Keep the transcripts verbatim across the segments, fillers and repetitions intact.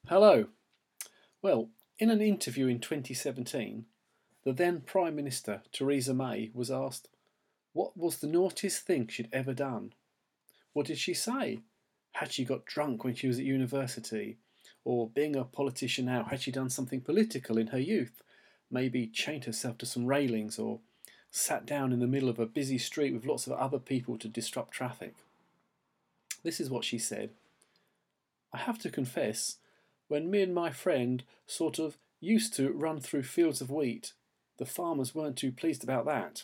Hello. Well, in an interview in twenty seventeen, the then Prime Minister, Theresa May, was asked what was the naughtiest thing she'd ever done. What did she say? Had she got drunk when she was at university? Or, being a politician now, had she done something political in her youth? Maybe chained herself to some railings or sat down in the middle of a busy street with lots of other people to disrupt traffic. This is what she said. I have to confess, when me and my friend sort of used to run through fields of wheat, the farmers weren't too pleased about that.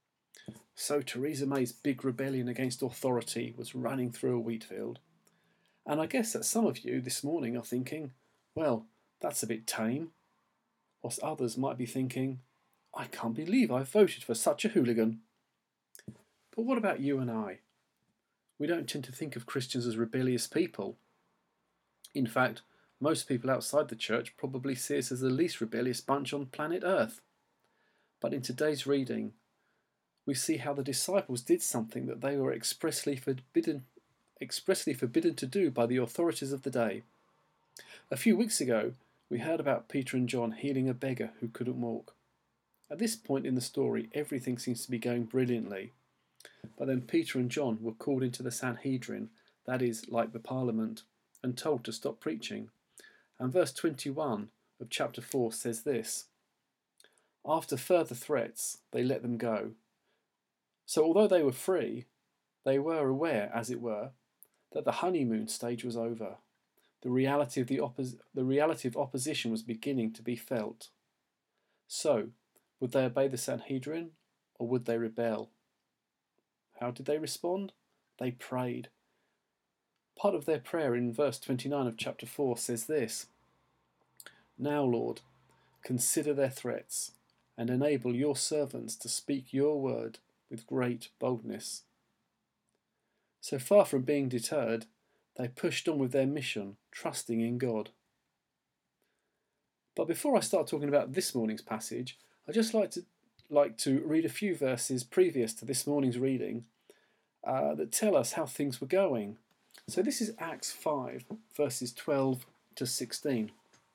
So Theresa May's big rebellion against authority was running through a wheat field. And I guess that some of you this morning are thinking, well, that's a bit tame. Whilst others might be thinking, I can't believe I voted for such a hooligan. But what about you and I? We don't tend to think of Christians as rebellious people. In fact, most people outside the church probably see us as the least rebellious bunch on planet Earth. But in today's reading, we see how the disciples did something that they were expressly forbidden, expressly forbidden to do by the authorities of the day. A few weeks ago, we heard about Peter and John healing a beggar who couldn't walk. At this point in the story, everything seems to be going brilliantly. But then Peter and John were called into the Sanhedrin, that is, like the Parliament, and told to stop preaching. And verse twenty-one of chapter four says this: After further threats, they let them go. So although they were free, they were aware, as it were, that the honeymoon stage was over. The reality of, the oppos- the reality of opposition was beginning to be felt. So, would they obey the Sanhedrin, or would they rebel? How did they respond? They prayed. Part of their prayer in verse twenty-nine of chapter four says this: Now, Lord, consider their threats, and enable your servants to speak your word with great boldness. So far from being deterred, they pushed on with their mission, trusting in God. But before I start talking about this morning's passage, I'd just like to like to read a few verses previous to this morning's reading uh, that tell us how things were going. So this is Acts five, verses twelve to sixteen.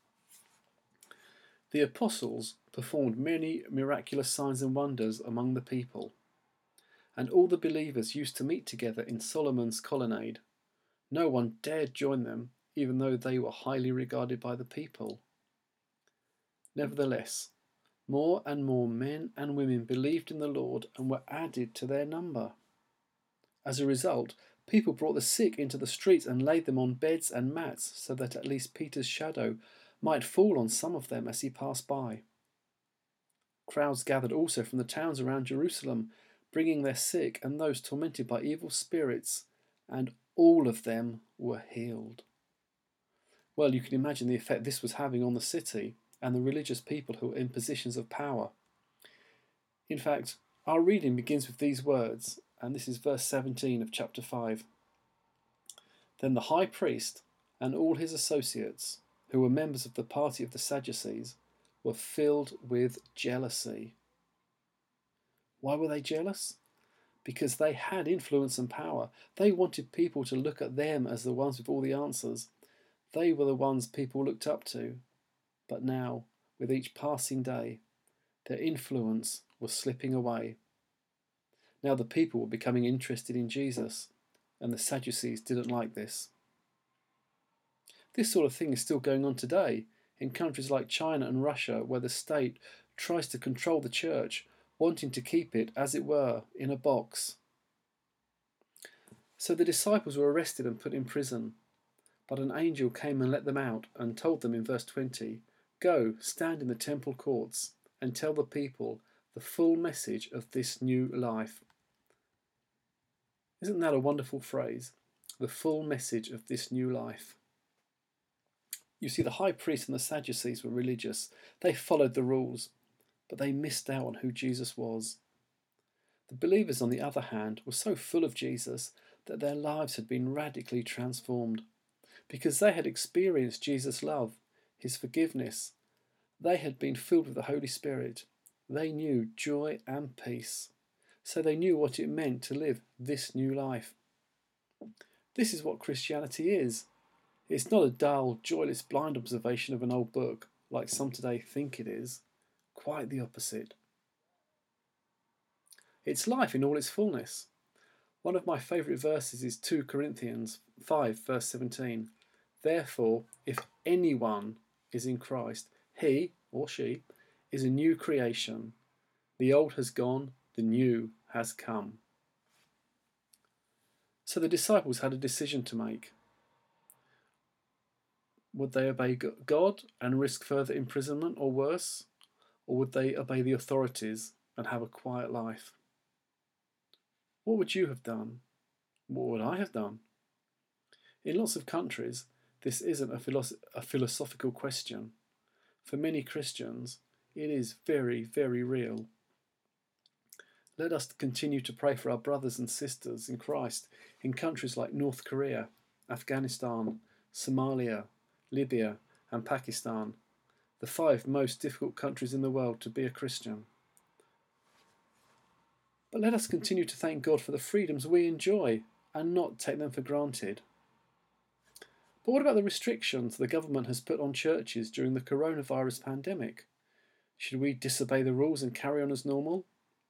The apostles performed many miraculous signs and wonders among the people, and all the believers used to meet together in Solomon's colonnade. No one dared join them, even though they were highly regarded by the people. Nevertheless, more and more men and women believed in the Lord and were added to their number. As a result, people brought the sick into the streets and laid them on beds and mats so that at least Peter's shadow might fall on some of them as he passed by. Crowds gathered also from the towns around Jerusalem, bringing their sick and those tormented by evil spirits, and all of them were healed. Well, you can imagine the effect this was having on the city and the religious people who were in positions of power. In fact, our reading begins with these words, and this is verse seventeen of chapter five. Then the high priest and all his associates, who were members of the party of the Sadducees, were filled with jealousy. Why were they jealous? Because they had influence and power. They wanted people to look at them as the ones with all the answers. They were the ones people looked up to. But now, with each passing day, their influence was slipping away. Now the people were becoming interested in Jesus, and the Sadducees didn't like this. This sort of thing is still going on today in countries like China and Russia, where the state tries to control the church, wanting to keep it, as it were, in a box. So the disciples were arrested and put in prison, but an angel came and let them out and told them in verse twenty, Go, stand in the temple courts, and tell the people the full message of this new life. Isn't that a wonderful phrase? The full message of this new life. You see, the high priest and the Sadducees were religious. They followed the rules, but they missed out on who Jesus was. The believers, on the other hand, were so full of Jesus that their lives had been radically transformed. Because they had experienced Jesus' love, his forgiveness, they had been filled with the Holy Spirit. They knew joy and peace. So they knew what it meant to live this new life. This is what Christianity is. It's not a dull, joyless, blind observation of an old book, like some today think it is. Quite the opposite. It's life in all its fullness. One of my favourite verses is two Corinthians five, verse seventeen. Therefore, if anyone is in Christ, he or she is a new creation. The old has gone, the new has come. So the disciples had a decision to make. Would they obey God and risk further imprisonment or worse? Or would they obey the authorities and have a quiet life? What would you have done? What would I have done? In lots of countries, this isn't a, philosoph- a philosophical question. For many Christians, it is very, very real. Let us continue to pray for our brothers and sisters in Christ in countries like North Korea, Afghanistan, Somalia, Libya, and Pakistan, the five most difficult countries in the world to be a Christian. But let us continue to thank God for the freedoms we enjoy and not take them for granted. But what about the restrictions the government has put on churches during the coronavirus pandemic? Should we disobey the rules and carry on as normal?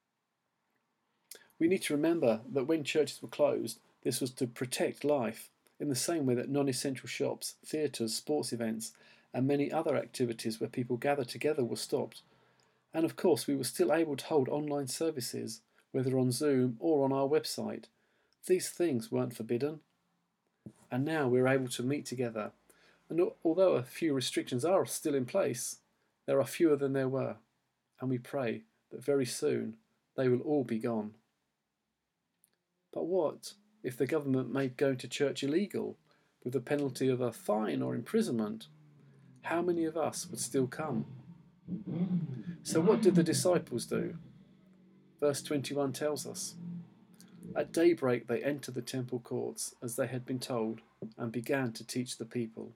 We need to remember that when churches were closed, this was to protect life, in the same way that non-essential shops, theatres, sports events, and many other activities where people gather together were stopped. And of course, we were still able to hold online services, whether on Zoom or on our website. These things weren't forbidden. And now we're able to meet together. And although a few restrictions are still in place, there are fewer than there were. And we pray that very soon they will all be gone. But what if the government made going to church illegal, with the penalty of a fine or imprisonment? How many of us would still come? So what did the disciples do? Verse twenty-one tells us, at daybreak they entered the temple courts, as they had been told, and began to teach the people.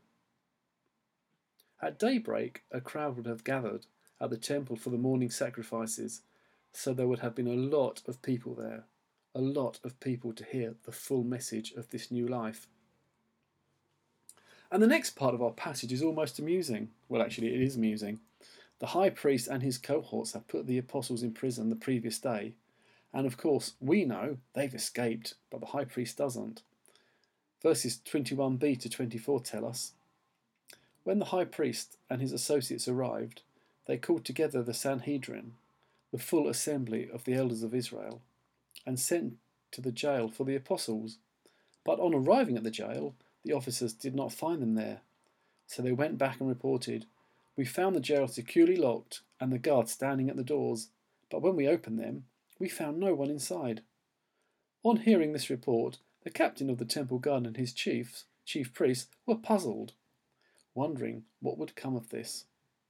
At daybreak a crowd would have gathered at the temple for the morning sacrifices, so there would have been a lot of people there. A lot of people to hear the full message of this new life. And the next part of our passage is almost amusing. Well, actually, it is amusing. The high priest and his cohorts have put the apostles in prison the previous day. And of course, we know they've escaped, but the high priest doesn't. Verses twenty-one b to twenty-four tell us, when the high priest and his associates arrived, they called together the Sanhedrin, the full assembly of the elders of Israel, and sent to the jail for the apostles. But on arriving at the jail, the officers did not find them there. So they went back and reported, we found the jail securely locked and the guards standing at the doors, but when we opened them, we found no one inside. On hearing this report, the captain of the temple guard and his chiefs, chief priests were puzzled, wondering what would come of this.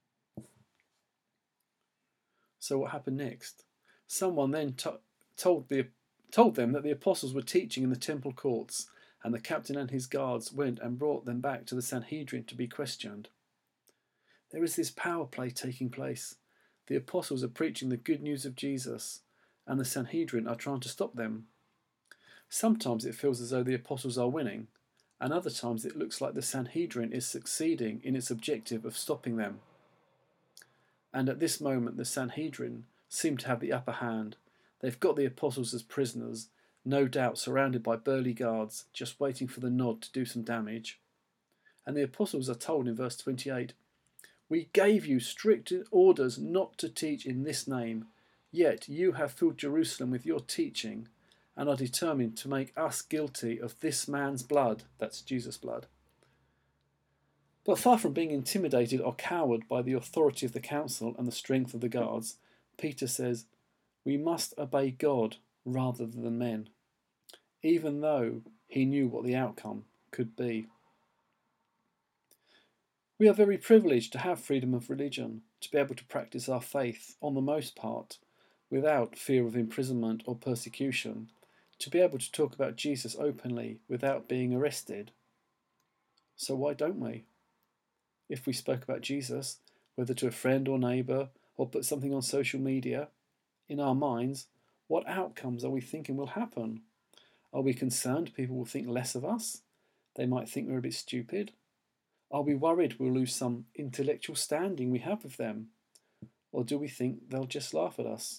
So what happened next? Someone then t- told the told them that the apostles were teaching in the temple courts, and the captain and his guards went and brought them back to the Sanhedrin to be questioned. There is this power play taking place. The apostles are preaching the good news of Jesus, and the Sanhedrin are trying to stop them. Sometimes it feels as though the apostles are winning, and other times it looks like the Sanhedrin is succeeding in its objective of stopping them. And at this moment the Sanhedrin seem to have the upper hand. They've got the apostles as prisoners, no doubt surrounded by burly guards, just waiting for the nod to do some damage. And the apostles are told in verse twenty-eight, we gave you strict orders not to teach in this name, yet you have filled Jerusalem with your teaching and are determined to make us guilty of this man's blood, that's Jesus' blood. But far from being intimidated or cowed by the authority of the council and the strength of the guards, Peter says, we must obey God rather than men, even though he knew what the outcome could be. We are very privileged to have freedom of religion, to be able to practice our faith, on the most part, without fear of imprisonment or persecution, to be able to talk about Jesus openly without being arrested. So why don't we? If we spoke about Jesus, whether to a friend or neighbour, or put something on social media, in our minds, what outcomes are we thinking will happen? Are we concerned people will think less of us? They might think we're a bit stupid. Are we worried we'll lose some intellectual standing we have with them? Or do we think they'll just laugh at us?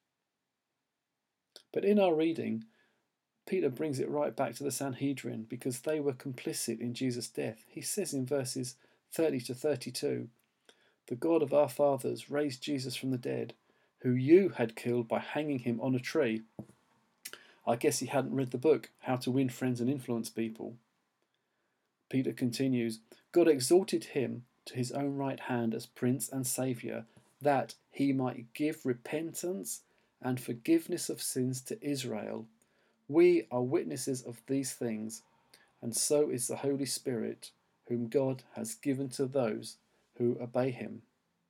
But in our reading, Peter brings it right back to the Sanhedrin because they were complicit in Jesus' death. He says in verses thirty to thirty-two, "The God of our fathers raised Jesus from the dead, who you had killed by hanging him on a tree." I guess he hadn't read the book, How to Win Friends and Influence People. Peter continues, "God exalted him to his own right hand as Prince and Saviour, that he might give repentance and forgiveness of sins to Israel. We are witnesses of these things, and so is the Holy Spirit, whom God has given to those who obey him."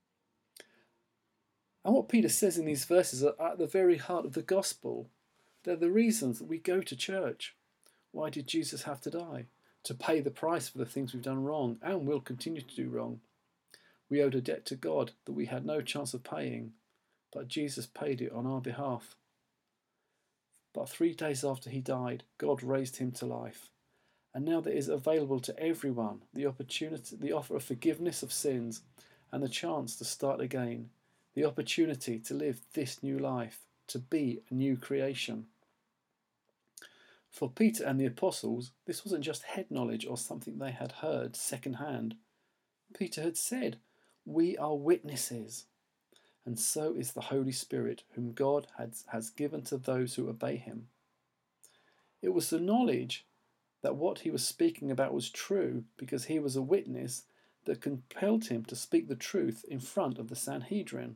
And what Peter says in these verses are at the very heart of the gospel. They're the reasons that we go to church. Why did Jesus have to die? To pay the price for the things we've done wrong and will continue to do wrong. We owed a debt to God that we had no chance of paying, but Jesus paid it on our behalf. But three days after he died, God raised him to life. And now there is available to everyone the opportunity, the offer of forgiveness of sins and the chance to start again, the opportunity to live this new life, to be a new creation. For Peter and the apostles, this wasn't just head knowledge or something they had heard secondhand. Peter had said, "We are witnesses." And so is the Holy Spirit, whom God has, has given to those who obey him. It was the knowledge that what he was speaking about was true because he was a witness that compelled him to speak the truth in front of the Sanhedrin.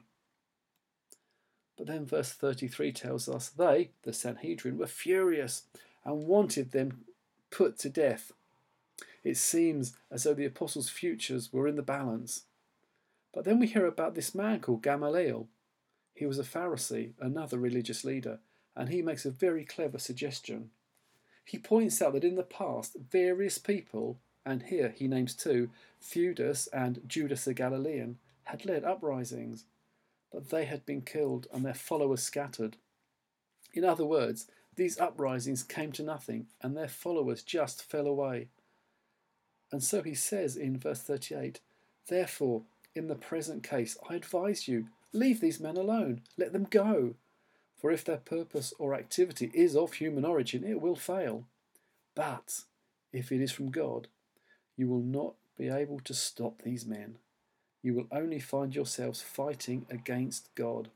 But then verse thirty-three tells us they, the Sanhedrin, were furious and wanted them put to death. It seems as though the apostles' futures were in the balance. But then we hear about this man called Gamaliel. He was a Pharisee, another religious leader, and he makes a very clever suggestion. He points out that in the past, various people, and here he names two, Theudas and Judas the Galilean, had led uprisings, but they had been killed and their followers scattered. In other words, these uprisings came to nothing and their followers just fell away. And so he says in verse thirty-eight, "Therefore, in the present case, I advise you, leave these men alone, let them go. For if their purpose or activity is of human origin, it will fail. But if it is from God, you will not be able to stop these men. You will only find yourselves fighting against God."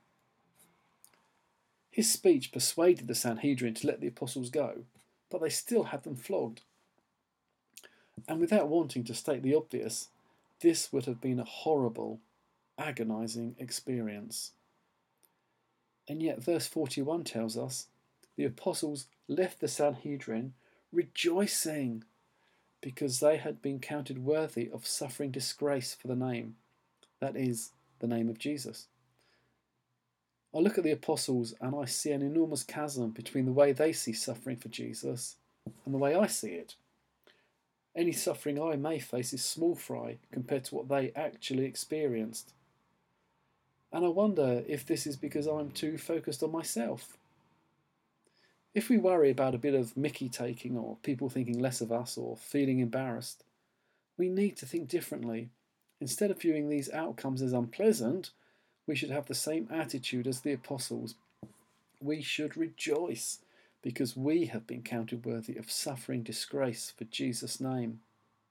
His speech persuaded the Sanhedrin to let the apostles go, but they still had them flogged. And without wanting to state the obvious, this would have been a horrible, agonizing experience. And yet verse forty-one tells us the apostles left the Sanhedrin rejoicing because they had been counted worthy of suffering disgrace for the name, that is, the name of Jesus. I look at the apostles and I see an enormous chasm between the way they see suffering for Jesus and the way I see it. Any suffering I may face is small fry compared to what they actually experienced. And I wonder if this is because I'm too focused on myself. If we worry about a bit of mickey taking or people thinking less of us or feeling embarrassed, we need to think differently. Instead of viewing these outcomes as unpleasant, we should have the same attitude as the apostles. We should rejoice because we have been counted worthy of suffering disgrace for Jesus' name.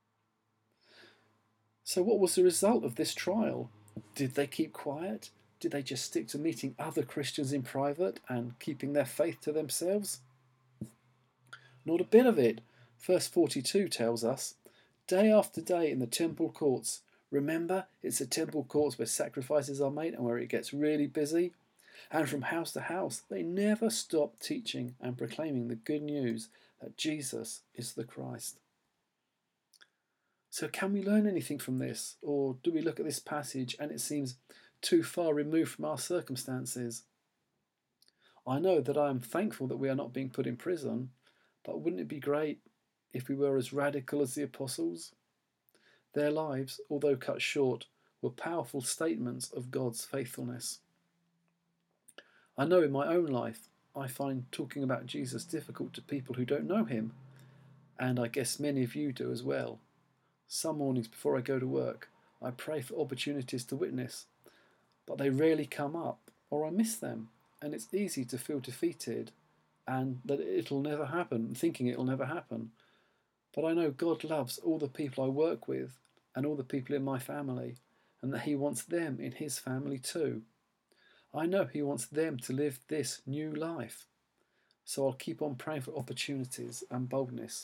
So what was the result of this trial? Did they keep quiet? Did they just stick to meeting other Christians in private and keeping their faith to themselves? Not a bit of it. Verse forty-two tells us, "Day after day in the temple courts." Remember, it's the temple courts where sacrifices are made and where it gets really busy. And from house to house, they never stop teaching and proclaiming the good news that Jesus is the Christ. So can we learn anything from this? Or do we look at this passage and it seems too far removed from our circumstances? I know that I am thankful that we are not being put in prison, but wouldn't it be great if we were as radical as the apostles? Their lives, although cut short, were powerful statements of God's faithfulness. I know in my own life I find talking about Jesus difficult to people who don't know him, and I guess many of you do as well. Some mornings before I go to work, I pray for opportunities to witness, but they rarely come up, or I miss them, and it's easy to feel defeated and that it'll never happen, thinking it'll never happen. But I know God loves all the people I work with and all the people in my family, and that He wants them in His family too. I know He wants them to live this new life. So I'll keep on praying for opportunities and boldness.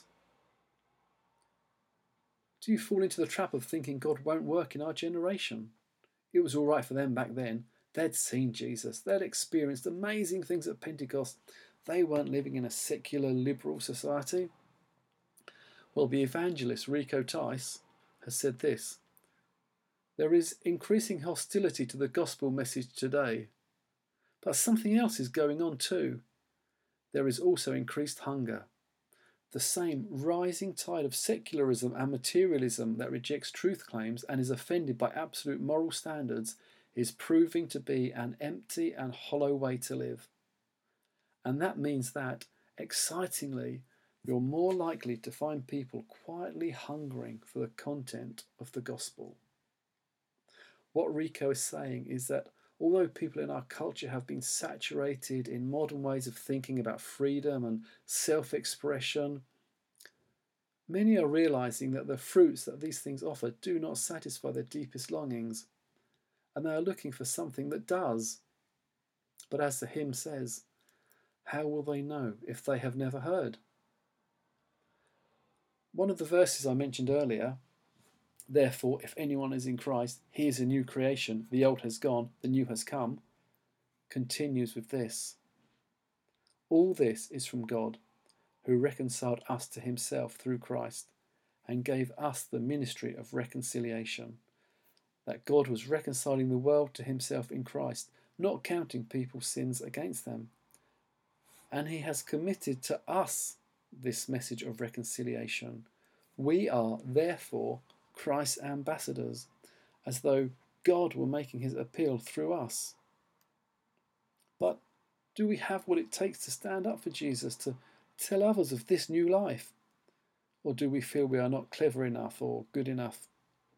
Do you fall into the trap of thinking God won't work in our generation? It was all right for them back then. They'd seen Jesus. They'd experienced amazing things at Pentecost. They weren't living in a secular, liberal society. Well, the evangelist Rico Tice has said this: there is increasing hostility to the gospel message today, but something else is going on too. There is also increased hunger. The same rising tide of secularism and materialism that rejects truth claims and is offended by absolute moral standards is proving to be an empty and hollow way to live. And that means that, excitingly, you're more likely to find people quietly hungering for the content of the gospel. What Rico is saying is that although people in our culture have been saturated in modern ways of thinking about freedom and self-expression, many are realizing that the fruits that these things offer do not satisfy their deepest longings, and they are looking for something that does. But as the hymn says, how will they know if they have never heard? One of the verses I mentioned earlier, therefore, if anyone is in Christ, he is a new creation, the old has gone, the new has come, continues with this: all this is from God, who reconciled us to Himself through Christ, and gave us the ministry of reconciliation. That God was reconciling the world to Himself in Christ, not counting people's sins against them. And He has committed to us this message of reconciliation. We are, therefore, Christ's ambassadors, as though God were making His appeal through us. But do we have what it takes to stand up for Jesus, to tell others of this new life? Or do we feel we are not clever enough or good enough?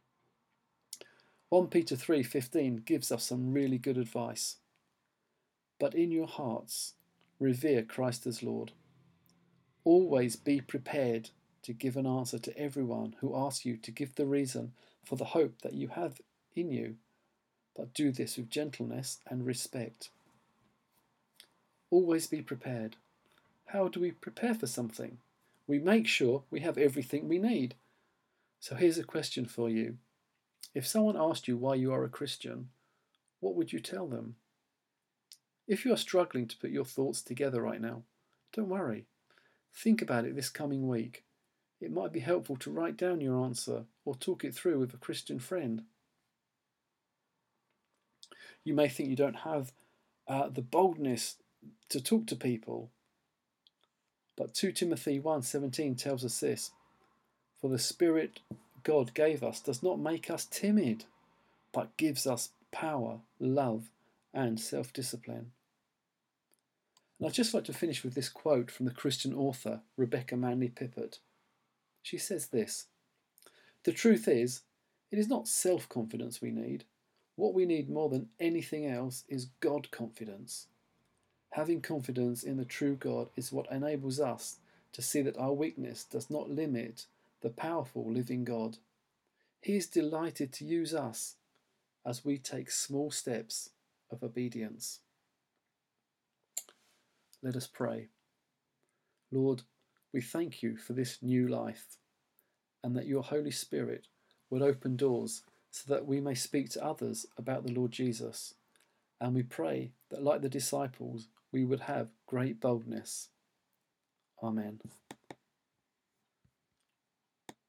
First Peter three fifteen gives us some really good advice. But in your hearts, revere Christ as Lord. Always be prepared to give an answer to everyone who asks you to give the reason for the hope that you have in you, but do this with gentleness and respect. Always be prepared. How do we prepare for something? We make sure we have everything we need. So here's a question for you. If someone asked you why you are a Christian, what would you tell them? If you are struggling to put your thoughts together right now, don't worry. Think about it this coming week. It might be helpful to write down your answer or talk it through with a Christian friend. You may think you don't have uh, the boldness to talk to people, but Second Timothy one seventeen tells us this: for the Spirit God gave us does not make us timid, but gives us power, love, and self-discipline. And I'd just like to finish with this quote from the Christian author Rebecca Manley Pippert. She says this: the truth is, it is not self-confidence we need. What we need more than anything else is God confidence. Having confidence in the true God is what enables us to see that our weakness does not limit the powerful living God. He is delighted to use us as we take small steps of obedience. Let us pray. Lord, we thank you for this new life, and that your Holy Spirit would open doors so that we may speak to others about the Lord Jesus. And we pray that, like the disciples, we would have great boldness. Amen.